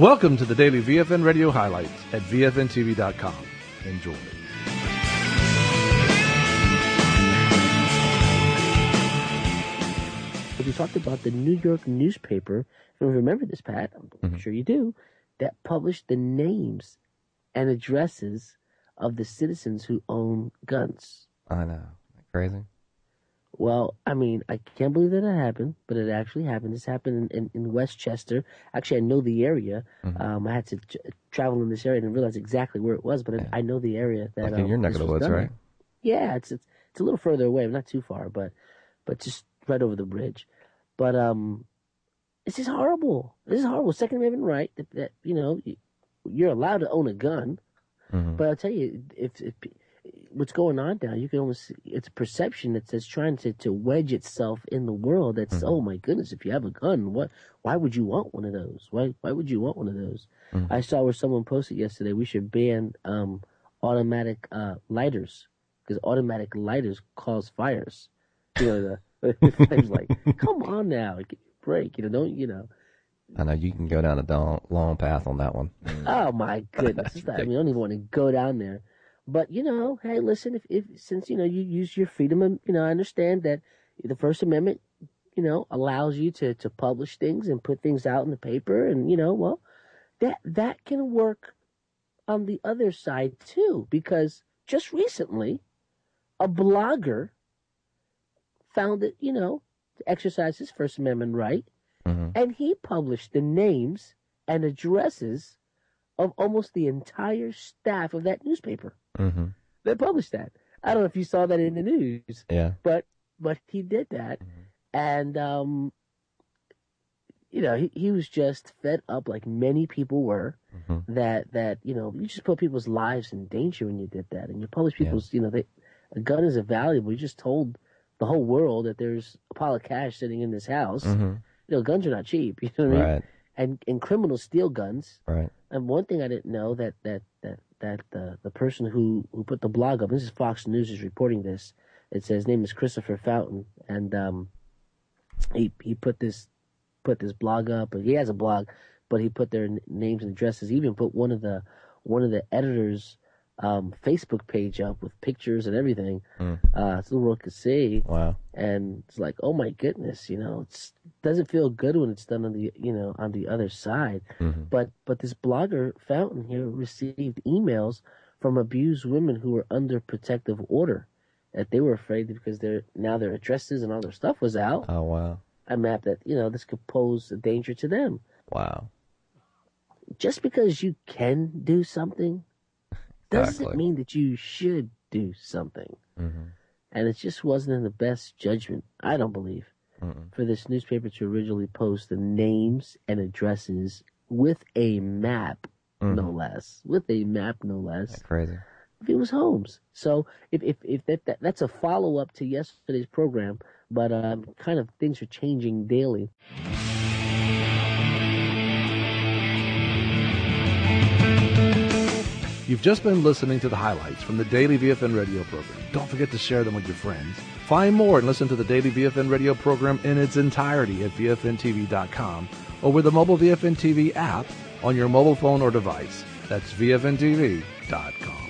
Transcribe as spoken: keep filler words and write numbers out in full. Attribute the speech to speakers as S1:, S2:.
S1: Welcome to the daily V F N Radio highlights at V F N T V dot com. Enjoy.
S2: We talked about the New York newspaper, and we remember this, Pat, I'm mm-hmm. sure you do, that published the names and addresses of the citizens who own guns.
S3: I know. Crazy.
S2: Well, I mean, I can't believe that it happened, but it actually happened. This happened in, in, in Westchester. Actually, I know the area. Mm-hmm. Um, I had to t- travel in this area and realize exactly where it was, but yeah. I, I know the area. That,
S3: like in um, your neck of the woods, right?
S2: Yeah, it's, it's it's a little further away, not too far, but but just right over the bridge. But um, this is horrible. This is horrible. Second Amendment right that, that you know you're allowed to own a gun, mm-hmm. but I'll tell you if, if what's going on now, you can almost see, it's a perception that's, that's trying to, to wedge itself in the world. That's mm-hmm. oh my goodness, if you have a gun, what? Why would you want one of those? Why why would you want one of those? Mm-hmm. I saw where someone posted yesterday we should ban um, automatic uh, lighters because automatic lighters cause fires. You know the. It's like, come on now, give me a break. You know, don't you know?
S3: I know you can go down a long, long path on that one.
S2: Oh my goodness! Not, I mean, I don't even want to go down there. But you know, hey, listen, if, if since you know you use your freedom, of, you know, I understand that the First Amendment, you know, allows you to, to publish things and put things out in the paper, and you know, well, that that can work on the other side too, because just recently, a blogger found it, you know, to exercise his First Amendment right, mm-hmm. and he published the names and addresses of almost the entire staff of that newspaper. Mm-hmm. They published that. I don't know if you saw that in the news.
S3: Yeah.
S2: But but he did that, mm-hmm. and um, you know, he he was just fed up, like many people were. Mm-hmm. That that you know, you just put people's lives in danger when you did that, and you publish people's, yeah. you know, they, a gun is valuable. You just told the whole world that there's a pile of cash sitting in this house. Mm-hmm. You know, guns are not cheap. You know what I mean?
S3: Right.
S2: And and criminals steal guns.
S3: Right.
S2: And one thing I didn't know that that that that the the person who, who put the blog up, this is Fox News is reporting this. It says his name is Christopher Fountain, and um, he he put this put this blog up. He has a blog, but he put their n- names and addresses. He even put one of the one of the editors' um, Facebook page up with pictures and everything, mm. uh, so the world could see.
S3: Wow!
S2: And it's like, oh my goodness, you know, it doesn't feel good when it's done on the, you know, on the other side. Mm-hmm. But but this blogger Fountain here received emails from abused women who were under protective order, that they were afraid that because their now their addresses and all their stuff was out.
S3: Oh wow!
S2: A map that you know this could pose a danger to them.
S3: Wow!
S2: Just because you can do something doesn't exactly. mean that you should do something. Mm-hmm. And it just wasn't in the best judgment, I don't believe, Mm-mm. for this newspaper to originally post the names and addresses with a map, mm-hmm. no less. With a map, no less.
S3: That's crazy.
S2: If it was homes. So if if, if that, that that's a follow-up to yesterday's program, but um, kind of things are changing daily.
S1: You've just been listening to the highlights from the Daily V F N Radio program. Don't forget to share them with your friends. Find more and listen to the Daily V F N Radio program in its entirety at V F N T V dot com or with the mobile V F N T V app on your mobile phone or device. That's V F N T V dot com.